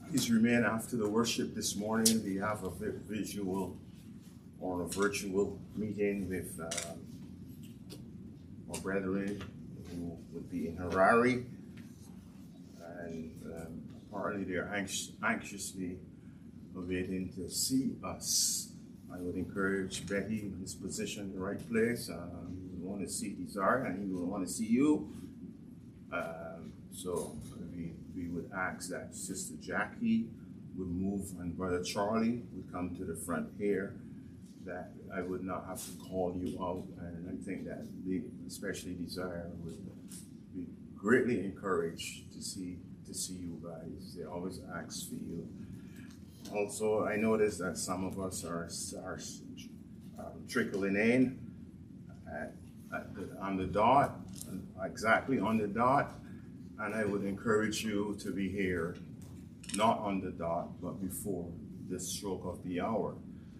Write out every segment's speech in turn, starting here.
Please remain after the worship this morning. We have a visual or a virtual meeting with our brethren who would be in Harare, and apparently they're anxiously awaiting to see us. I would encourage Betty, who's positioned in the right place. You want to see Desire, and he will want to see you. So we would ask that Sister Jackie would move and Brother Charlie would come to the front here, that I would not have to call you out. And I think that especially Desire would be greatly encouraged to see you guys. They always ask for you. Also, I noticed that some of us are trickling in on the dot, exactly on the dot. And I would encourage you to be here, not on the dot, but before the stroke of the hour.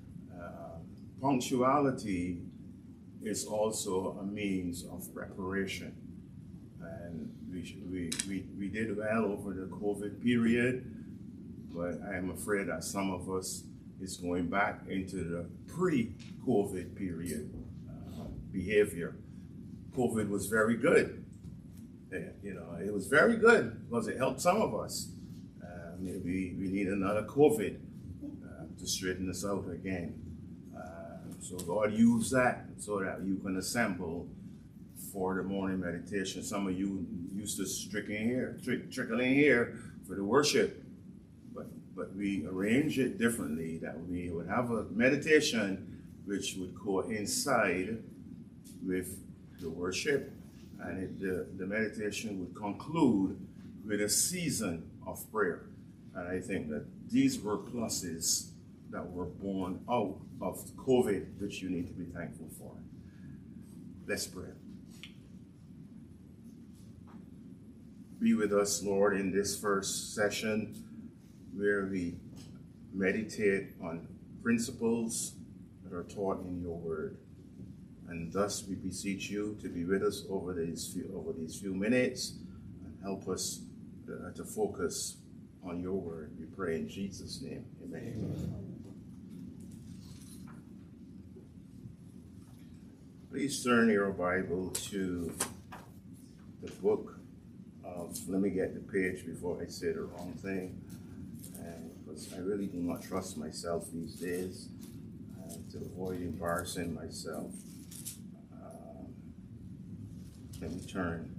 Punctuality is also a means of preparation. And we did well over the COVID period, but I'm afraid that some of us is going back into the pre-COVID period behavior. COVID was very good. It was very good because it helped some of us. Maybe we need another COVID to straighten us out again. So God used that so that you can assemble for the morning meditation. Some of you used to trickle in here for the worship, but we arranged it differently, that we would have a meditation which would coincide with the worship. And the meditation would conclude with a season of prayer. And I think that these were pluses that were born out of COVID, which you need to be thankful for. Let's pray. Be with us, Lord, in this first session where we meditate on principles that are taught in your word. And thus we beseech you to be with us over these few minutes and help us to focus on your word. We pray in Jesus' name. Amen. Please turn your Bible to the book of, let me get the page before I say the wrong thing, because I really do not trust myself these days, to avoid embarrassing myself. Let me turn.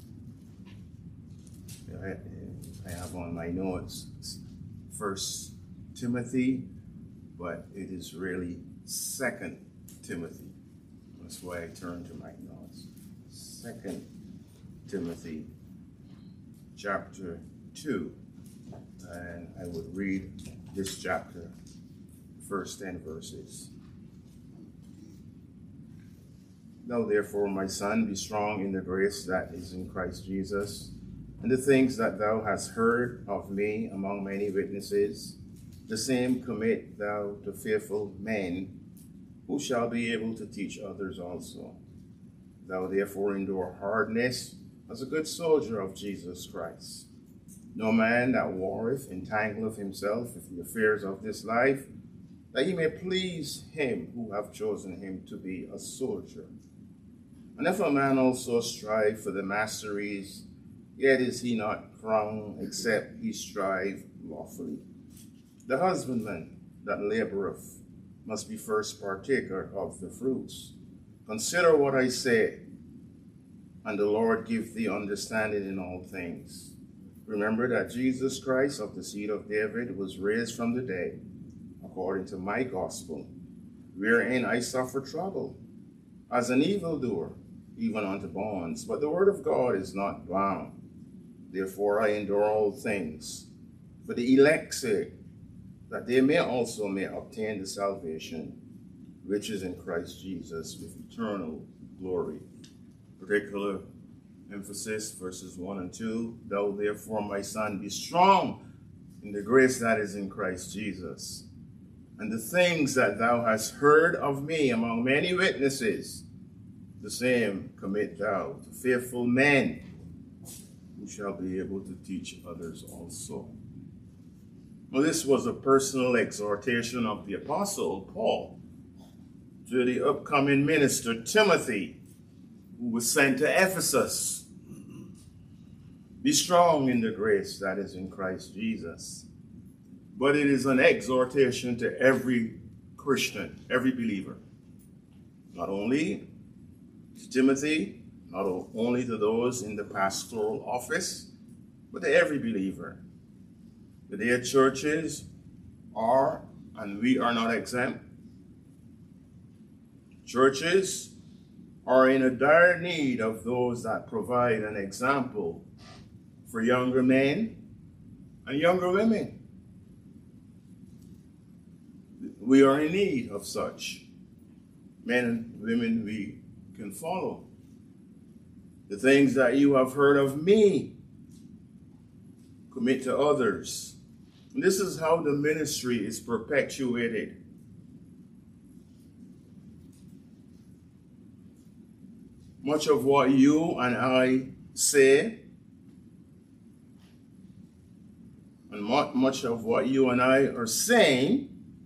I have on my notes 1 Timothy, but it is really 2 Timothy. That's why I turn to my notes. 2 Timothy chapter 2. And I would read this chapter, first 10 verses. Now, therefore, my son, be strong in the grace that is in Christ Jesus, and the things that thou hast heard of me among many witnesses, the same commit thou to faithful men, who shall be able to teach others also. Thou therefore endure hardness as a good soldier of Jesus Christ. No man that warreth entangleth himself with the affairs of this life, that he may please him who hath chosen him to be a soldier. And if a man also strive for the masteries, yet is he not crowned, except he strive lawfully. The husbandman that laboureth must be first partaker of the fruits. Consider what I say, and the Lord give thee understanding in all things. Remember that Jesus Christ of the seed of David was raised from the dead, according to my gospel, wherein I suffer trouble, as an evildoer, even unto bonds. But the word of God is not bound. Therefore I endure all things, for the elect's sake, that they may obtain the salvation which is in Christ Jesus with eternal glory. Particular emphasis, verses 1 and 2. Thou therefore, my son, be strong in the grace that is in Christ Jesus. And the things that thou hast heard of me among many witnesses, the same commit thou to faithful men, who shall be able to teach others also. Well, this was a personal exhortation of the Apostle Paul to the upcoming minister Timothy, who was sent to Ephesus. Be strong in the grace that is in Christ Jesus. But it is an exhortation to every Christian, every believer. Not only to Timothy, not only to those in the pastoral office, but to every believer. The dear churches are, and we are not exempt. Churches are in a dire need of those that provide an example for younger men and younger women. We are in need of such men and women we can follow. The things that you have heard of me, commit to others. And this is how the ministry is perpetuated. Much of what you and I say, and much of what you and I are saying,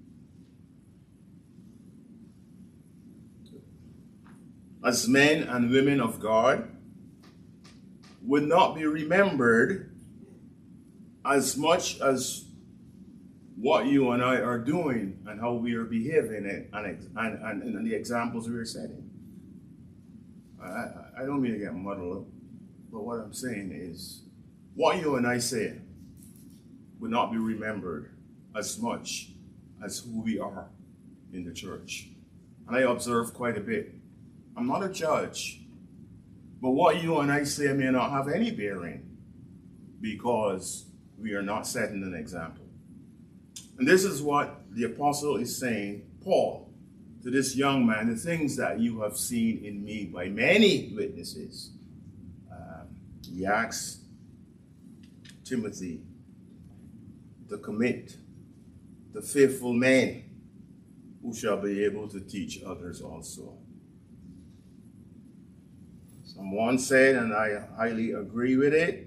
as men and women of God, would not be remembered as much as what you and I are doing and how we are behaving and the examples we are setting. I don't mean to get muddled up, but what I'm saying is what you and I say would not be remembered as much as who we are in the church. And I observe quite a bit. I'm not a judge, but what you and I say may not have any bearing because we are not setting an example. And this is what the apostle is saying, Paul, to this young man, the things that you have seen in me by many witnesses. He asks Timothy to commit the faithful men who shall be able to teach others also. Someone said, and I highly agree with it,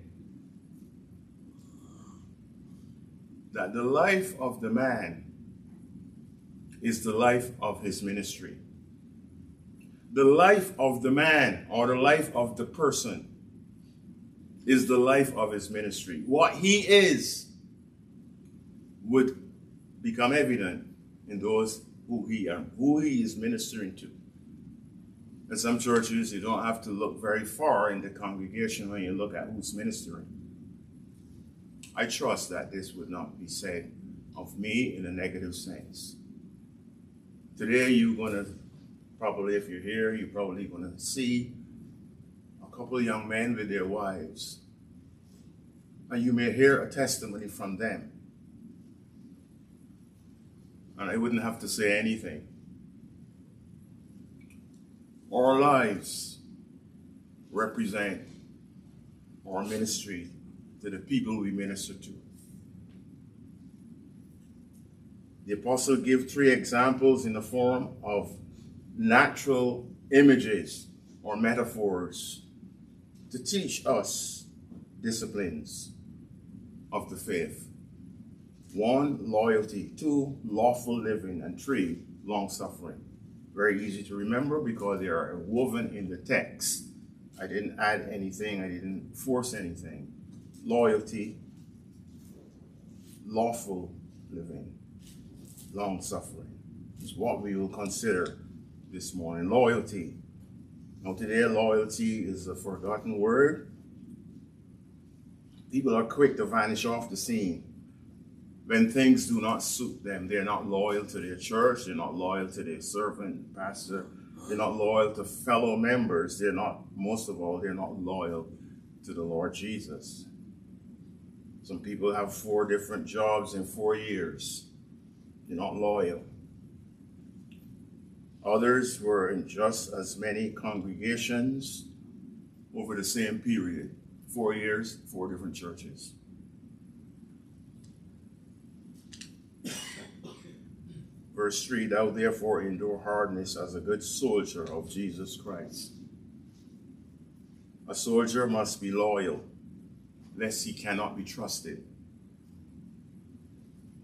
that the life of the man is the life of his ministry. The life of the man, or the life of the person, is the life of his ministry. What he is would become evident in those who he is ministering to. In some churches, you don't have to look very far in the congregation when you look at who's ministering. I trust that this would not be said of me in a negative sense. Today, you're going to probably, if you're here, you're probably going to see a couple of young men with their wives. And you may hear a testimony from them. And I wouldn't have to say anything. Our lives represent our ministry to the people we minister to. The apostle gives 3 examples in the form of natural images or metaphors to teach us disciplines of the faith. 1, loyalty. 2, lawful living. And 3, long-suffering. Very easy to remember because they are woven in the text. I didn't add anything. I didn't force anything. Loyalty, lawful living, long-suffering is what we will consider this morning. Loyalty. Now today, loyalty is a forgotten word. People are quick to vanish off the scene when things do not suit them. They're not loyal to their church. They're not loyal to their servant, pastor. They're not loyal to fellow members. Most of all, they're not loyal to the Lord Jesus. Some people have 4 different jobs in 4 years. They're not loyal. Others were in just as many congregations over the same period. 4 years, 4 different churches. Verse 3, thou therefore endure hardness as a good soldier of Jesus Christ. A soldier must be loyal, lest he cannot be trusted.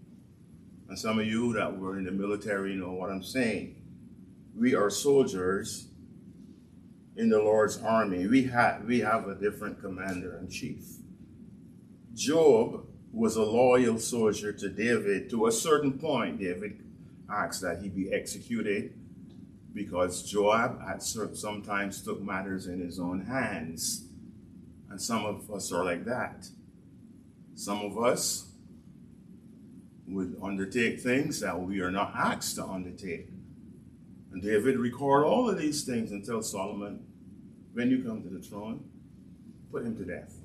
And some of you that were in the military know what I'm saying. We are soldiers in the Lord's army. We have a different commander-in-chief. Job was a loyal soldier to David. To a certain point, David asked that he be executed because Joab had sometimes took matters in his own hands. And some of us are like that. Some of us would undertake things that we are not asked to undertake. And David recorded all of these things and tell Solomon, when you come to the throne, put him to death.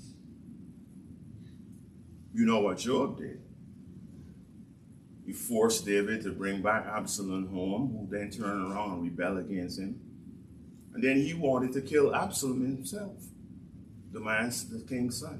You know what Joab did. He forced David to bring back Absalom home, who then turned around and rebelled against him. And then he wanted to kill Absalom himself, the king's son.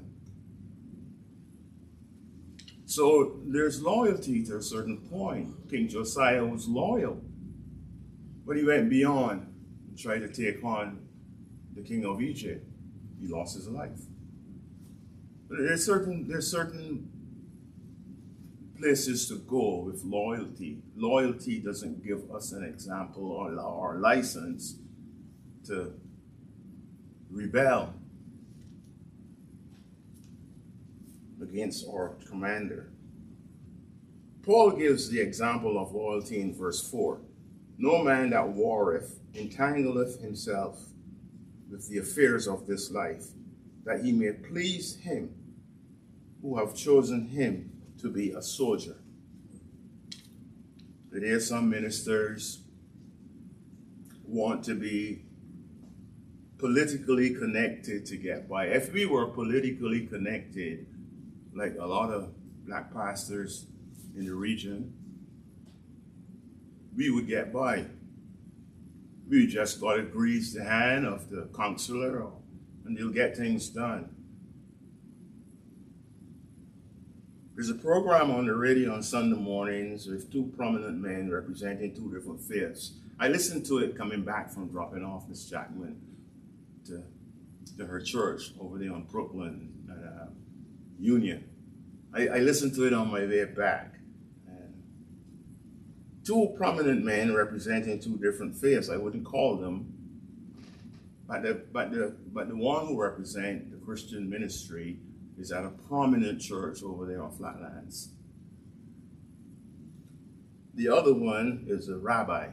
So there's loyalty to a certain point. King Josiah was loyal, but he went beyond and tried to take on the king of Egypt. He lost his life. But there's certain places to go with loyalty. Loyalty doesn't give us an example or license to rebel against our commander. Paul gives the example of loyalty in verse 4. No man that warreth entangleth himself with the affairs of this life, that he may please him who have chosen him to be a soldier. There are some ministers want to be politically connected to get by. If we were politically connected, like a lot of black pastors in the region, we would get by. We just got to grease the hand of the counselor and they'll get things done. There's a program on the radio on Sunday mornings with two prominent men representing two different faiths. I listened to it coming back from dropping off Miss Jackman to her church over there on Brooklyn Union. I listened to it on my way back. And two prominent men representing two different faiths. I wouldn't call them, but the one who represents the Christian ministry is at a prominent church over there on Flatlands. The other one is a rabbi.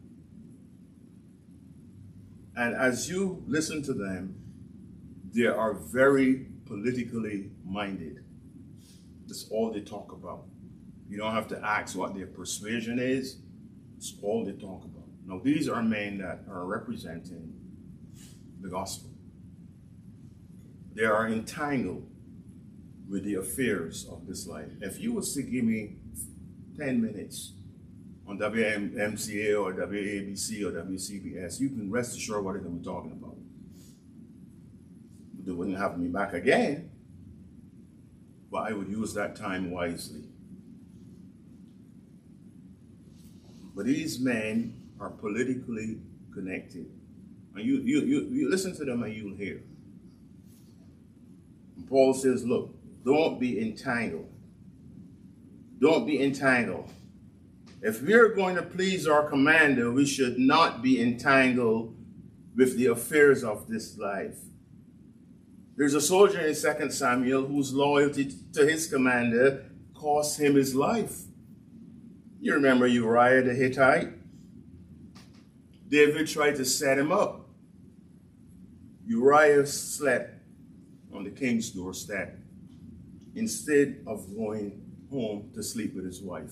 And as you listen to them, they are very politically minded. That's all they talk about. You don't have to ask what their persuasion is. It's all they talk about. Now, these are men that are representing the gospel. They are entangled with the affairs of this life. If you was to give me 10 minutes on WMCA or WABC or WCBS, you can rest assured what I'm talking about. They wouldn't have me back again, but I would use that time wisely. But these men are politically connected. And you listen to them and you'll hear. And Paul says, look, don't be entangled. Don't be entangled. If we're going to please our commander, we should not be entangled with the affairs of this life. There's a soldier in 2 Samuel whose loyalty to his commander cost him his life. You remember Uriah the Hittite? David tried to set him up. Uriah slept on the king's doorstep instead of going home to sleep with his wife.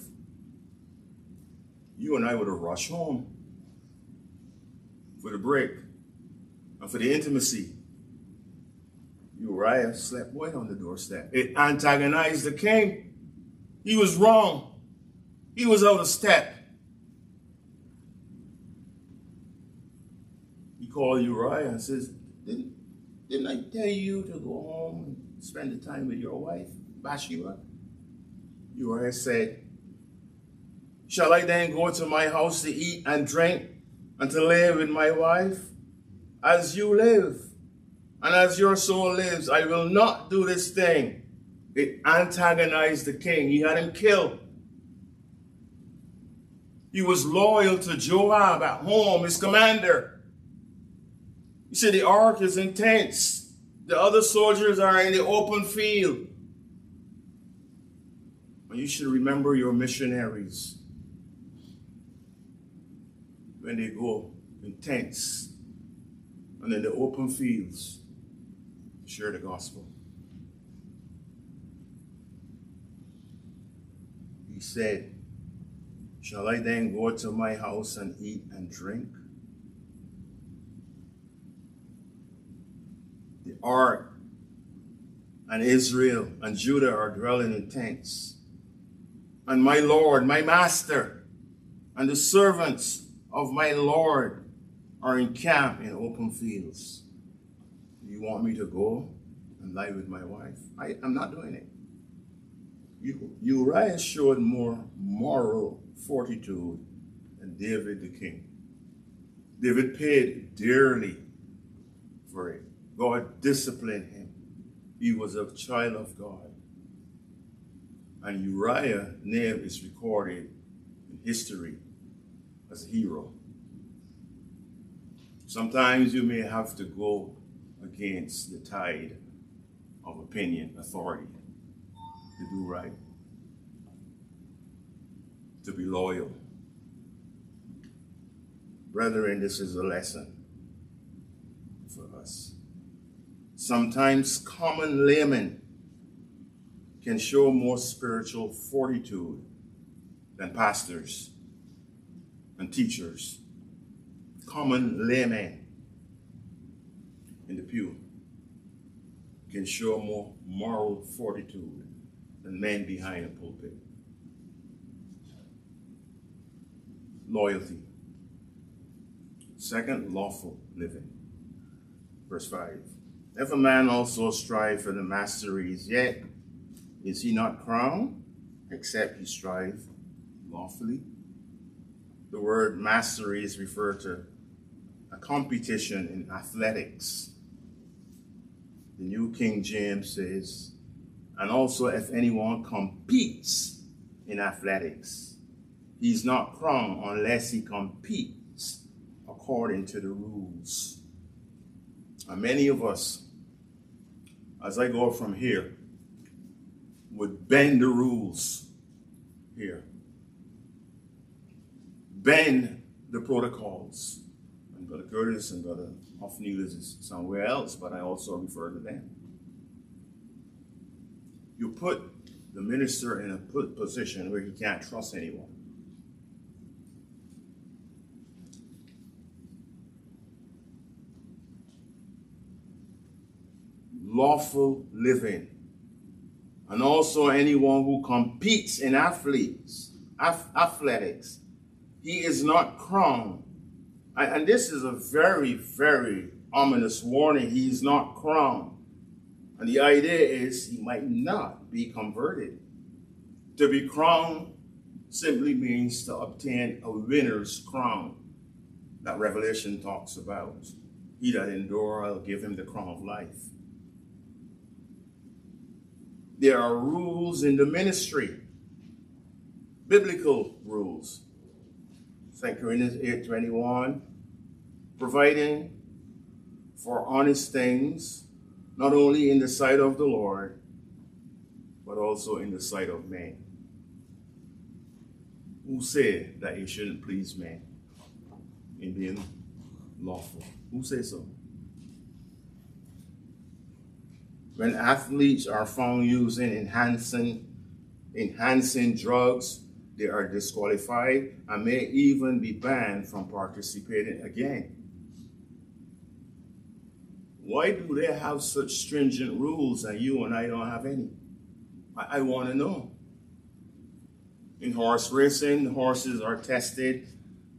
You and I would have rushed home for the break and for the intimacy. Uriah slept right on the doorstep. It antagonized the king. He was wrong. He was out of step. He called Uriah and says, didn't I tell you to go home and spend the time with your wife, Bathsheba? Uriah said, shall I then go to my house to eat and drink and to live with my wife? As you live, and as your soul lives, I will not do this thing. It antagonized the king. He had him killed. He was loyal to Joab at home, his commander. You see, the ark is intense. The other soldiers are in the open field. But you should remember your missionaries when they go intense and in the open fields to share the gospel. He said, shall I then go to my house and eat and drink? The ark and Israel and Judah are dwelling in tents. And my Lord, my master, and the servants of my Lord are in camp in open fields. You want me to go and lie with my wife? I'm not doing it. Uriah showed more moral fortitude than David the king. David paid dearly for it. God disciplined him. He was a child of God. And Uriah's name is recorded in history as a hero. Sometimes you may have to go against the tide of opinion, authority, to do right, to be loyal. Brethren, this is a lesson for us. Sometimes common laymen can show more spiritual fortitude than pastors and teachers. Common laymen in the pew can show more moral fortitude than men behind a pulpit. Loyalty. Second, lawful living. Verse 5. If a man also strive for the masteries, yet is he not crowned, except he strive lawfully? The word masteries refer to a competition in athletics. The New King James says, and also if anyone competes in athletics, he's not crowned unless he competes according to the rules. And many of us, as I go from here, would bend the rules here. Bend the protocols. And Brother Curtis and Brother Hoffney is somewhere else, but I also refer to them. You put the minister in a position where he can't trust anyone. Lawful living. And also anyone who competes in athletics. He is not crowned. And this is a very, very ominous warning. He is not crowned. And the idea is he might not be converted. To be crowned simply means to obtain a winner's crown that Revelation talks about. He that endure, I'll give him the crown of life. There are rules in the ministry, biblical rules. 2 Corinthians 8:21, providing for honest things, not only in the sight of the Lord, but also in the sight of men. Who said that you shouldn't please men in being lawful? Who says so? When athletes are found using enhancing drugs, they are disqualified and may even be banned from participating again. Why do they have such stringent rules and you and I don't have any? I want to know. In horse racing, the horses are tested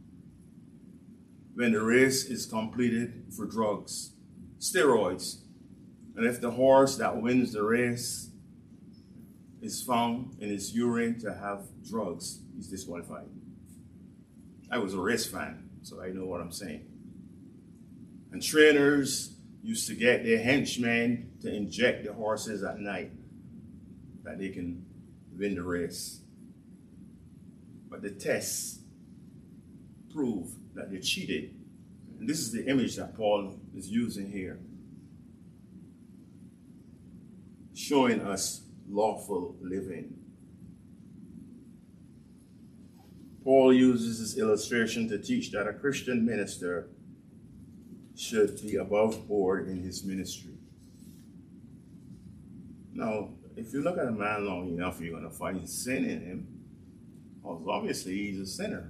when the race is completed for drugs, steroids. And if the horse that wins the race is found in his urine to have drugs, he's disqualified. I was a race fan, so I know what I'm saying. And trainers used to get their henchmen to inject the horses at night that they can win the race. But the tests prove that they cheated. And this is the image that Paul is using here, showing us lawful living. Paul uses this illustration to teach that a Christian minister should be above board in his ministry. Now, if you look at a man long enough, you're going to find sin in him. Well, obviously, he's a sinner.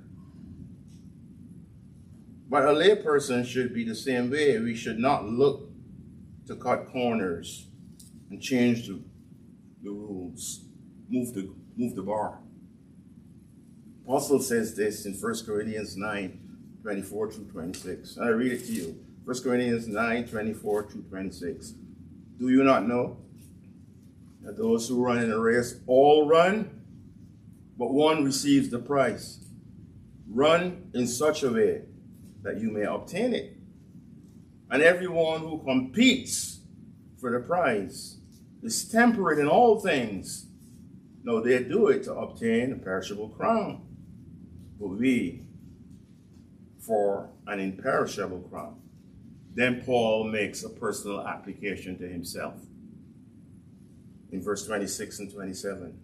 But a layperson should be the same way. We should not look to cut corners and change the rules, move the bar. Apostle says this in 1 Corinthians 9, 24 through 26. I read it to you. 1 Corinthians 9, 24 through 26. Do you not know that those who run in a race all run, but one receives the prize? Run in such a way that you may obtain it. And everyone who competes for the prize is temperate in all things. No, they do it to obtain a perishable crown, but we for an imperishable crown. Then Paul makes a personal application to himself in verse 26 and 27.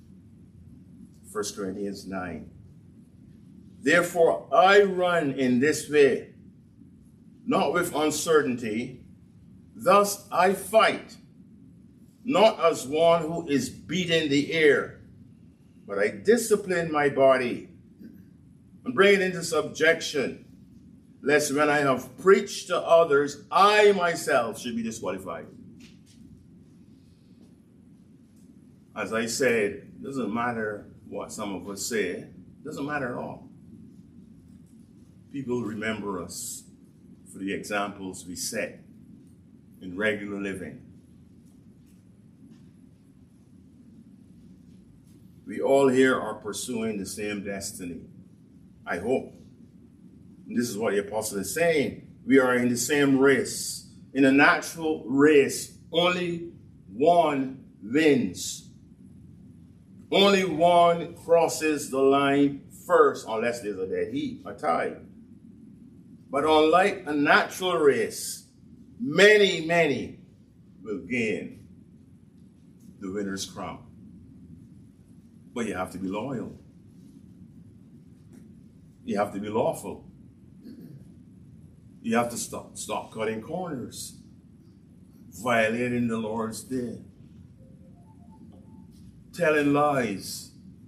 1 Corinthians 9. Therefore I run in this way, not with uncertainty. Thus I fight, not as one who is beating the air, but I discipline my body and bring it into subjection, lest when I have preached to others, I myself should be disqualified. As I said, it doesn't matter what some of us say, it doesn't matter at all. People remember us for the examples we set in regular living. We all here are pursuing the same destiny, I hope. And this is what the apostle is saying. We are in the same race. In a natural race, only one wins. Only one crosses the line first, unless there's a dead heat, a tie. But unlike a natural race, many will gain the winner's crown. But you have to be loyal. You have to be lawful. You have to stop cutting corners, violating the Lord's day, telling lies.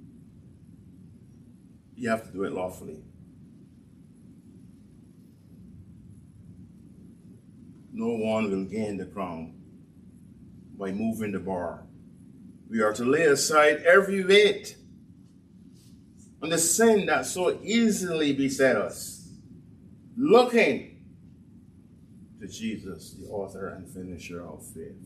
You have to do it lawfully. No one will gain the crown by moving the bar. We are to lay aside every weight and the sin that so easily beset us, looking to Jesus, the author and finisher of faith.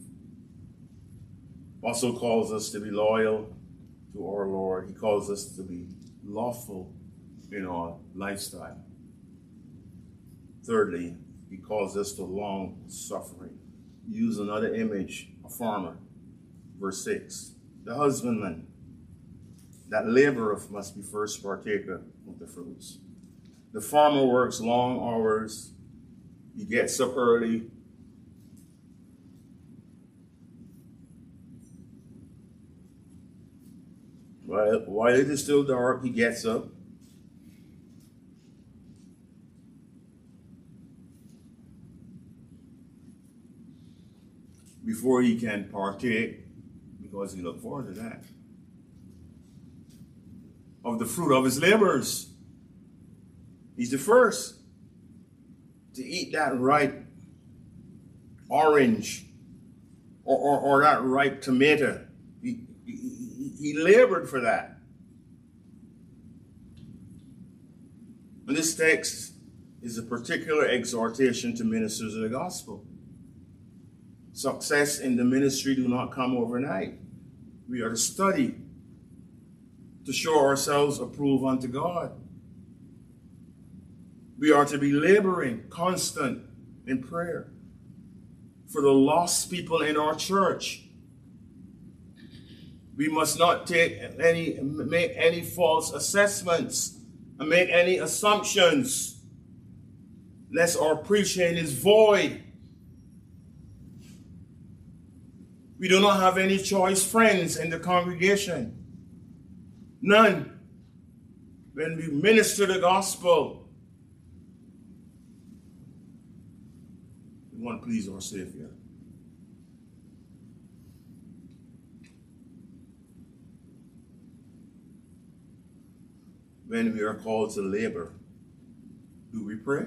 Also calls us to be loyal to our Lord. He calls us to be lawful in our lifestyle. Thirdly, he calls us to long suffering. Use another image, a farmer. Verse 6, the husbandman that laboreth must be first partaker of the fruits. The farmer works long hours. He gets up early. While it is still dark, he gets up. Before he can partake, because he looked forward to that, of the fruit of his labors. He's the first to eat that ripe orange or that ripe tomato. He labored for that. And this text is a particular exhortation to ministers of the gospel. Success in the ministry do not come overnight. We are to study to show ourselves approved unto God. We are to be laboring, constant in prayer for the lost people in our church. We must not make any false assessments and make any assumptions, lest our preaching is void. We do not have any choice friends in the congregation. None. When we minister the gospel, we want to please our Savior. When we are called to labor, do we pray?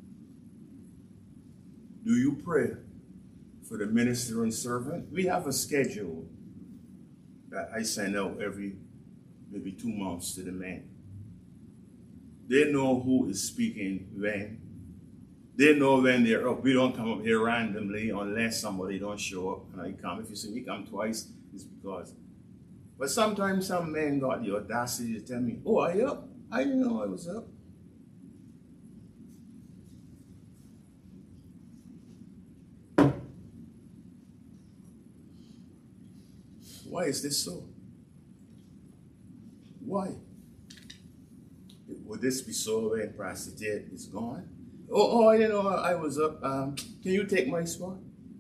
Do you pray for the minister and servant? We have a schedule that I send out every maybe 2 months to the men. They know who is speaking when. They know when they're up. We don't come up here randomly unless somebody don't show up and I come. If you see me come twice, it's because. But sometimes some men got the audacity to tell me, oh, are you up? I didn't know I was up. Why is this so? Why? Would this be so when Pastor Ted is gone? Oh, I didn't know I was up. Can you take my spot?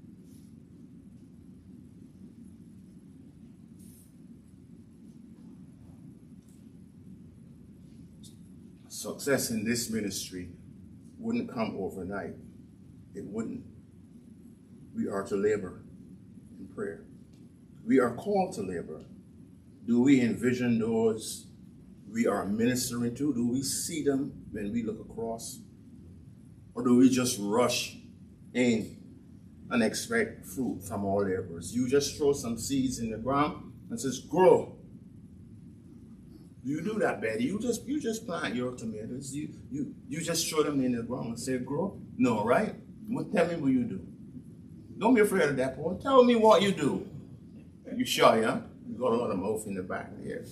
Success in this ministry wouldn't come overnight. It wouldn't. We are to labor in prayer. We are called to labor. Do we envision those we are ministering to? Do we see them when we look across? Or do we just rush in and expect fruit from our laborers? You just throw some seeds in the ground and says, grow. Do you do that, Betty? You just plant your tomatoes. You just throw them in the ground and say, grow? No, right? Well, tell me what you do. Don't be afraid of that, Paul. Tell me what you do. You shy, huh? You got a lot of mouth in the back here.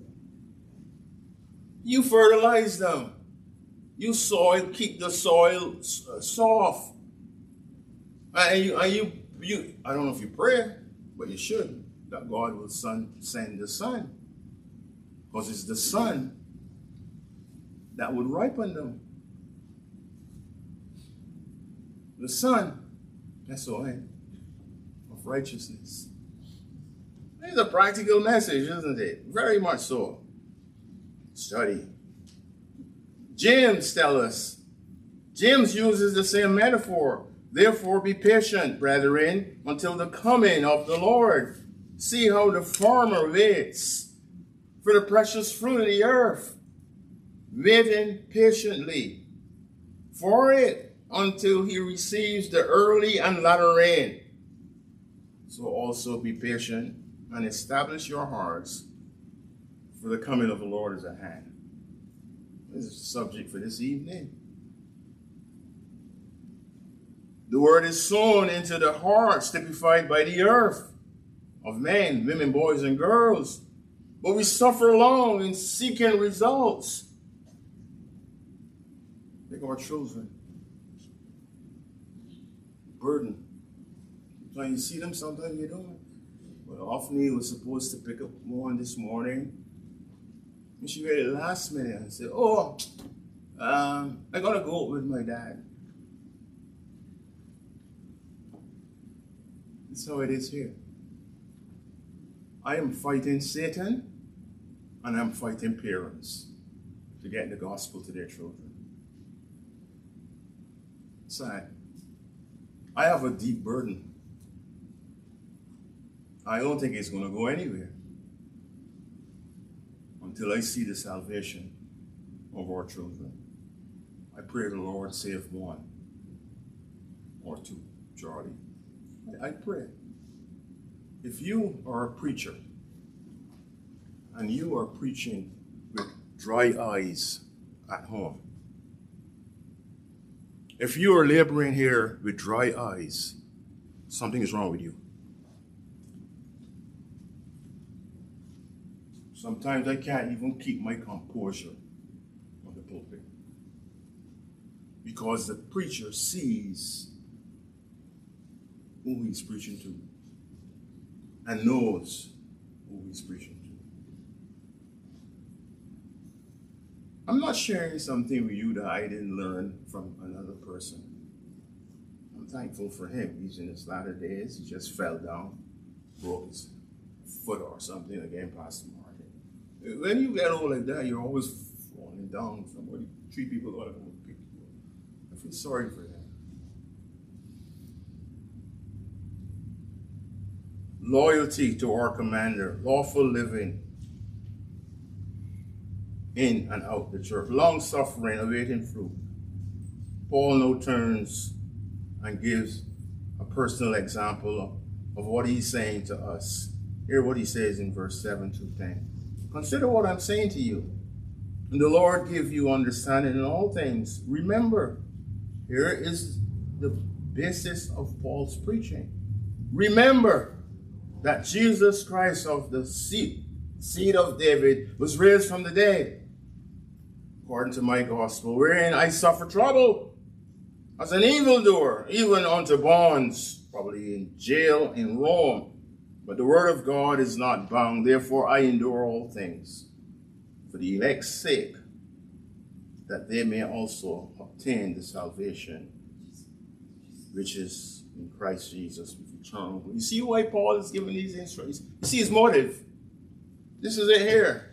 You fertilize them. You keep the soil soft. And you, I don't know if you pray, but you should, that God will send the sun. Because it's the sun that would ripen them. The sun, S-O-N, of righteousness. It's a practical message, isn't it? Very much so. Study. James tells us. James uses the same metaphor. Therefore be patient, brethren, until the coming of the Lord. See how the farmer waits for the precious fruit of the earth, waiting patiently for it until he receives the early and latter rain. So also be patient and establish your hearts, for the coming of the Lord is at hand. This is the subject for this evening. The word is sown into the hearts, typified by the earth of men, women, boys, and girls. But we suffer long in seeking results. Like our children. Burden. Sometimes you see them, sometimes you don't. But Ophni was supposed to pick up one this morning. And she read it last minute and said, oh, I got to go with my dad. That's how it is here. I am fighting Satan and I'm fighting parents to get the gospel to their children. Sad. I have a deep burden. I don't think it's going to go anywhere until I see the salvation of our children. I pray the Lord save one or two, Charlie. I pray. If you are a preacher and you are preaching with dry eyes at home, if you are laboring here with dry eyes, something is wrong with you. Sometimes I can't even keep my composure on the pulpit because the preacher sees who he's preaching to and knows who he's preaching I'm not sharing something with you that I didn't learn from another person. I'm thankful for him. He's in his latter days. He just fell down, broke his foot or something again, Pastor Martin. When you get old like that, you're always falling down. Somebody, 3 people ought to come and pick you up. I feel sorry for them. Loyalty to our commander, lawful living in and out the church, long suffering, awaiting fruit. Paul now turns and gives a personal example of what he's saying to us. Hear what he says in verse 7 to 10. Consider what I'm saying to you, and the Lord give you understanding in all things. Remember, here is the basis of Paul's preaching. Remember that Jesus Christ of the seed of David was raised from the dead, according to my gospel, wherein I suffer trouble as an evildoer, even unto bonds, probably in jail in Rome. But the word of God is not bound, therefore I endure all things for the elect's sake, that they may also obtain the salvation which is in Christ Jesus with eternal. You see why Paul is giving these instructions? You see his motive. This is it here.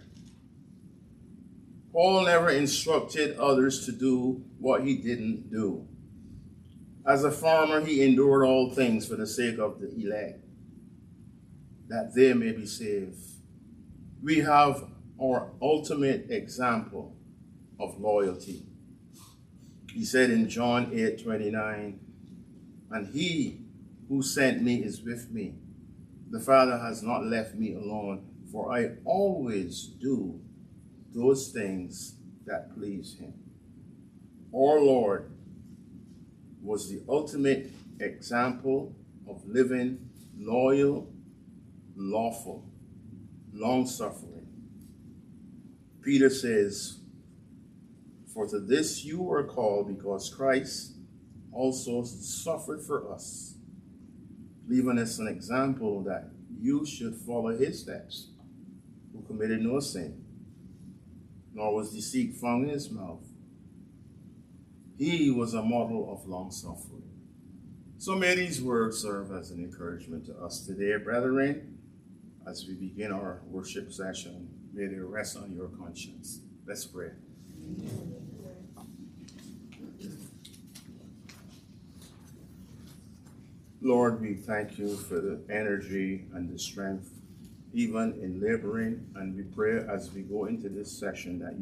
Paul never instructed others to do what he didn't do. As a farmer, he endured all things for the sake of the elect, that they may be saved. We have our ultimate example of loyalty. He said in John 8:29, and he who sent me is with me. The Father has not left me alone, for I always do those things that please him. Our Lord was the ultimate example of living loyal, lawful, long-suffering. Peter says, for to this you were called, because Christ also suffered for us, leaving us an example that you should follow his steps, who committed no sin, nor was deceit found in his mouth. He was a model of long-suffering. So may these words serve as an encouragement to us today, brethren, as we begin our worship session. May they rest on your conscience. Let's pray. Lord, we thank you for the energy and the strength, even in laboring, and we pray as we go into this session that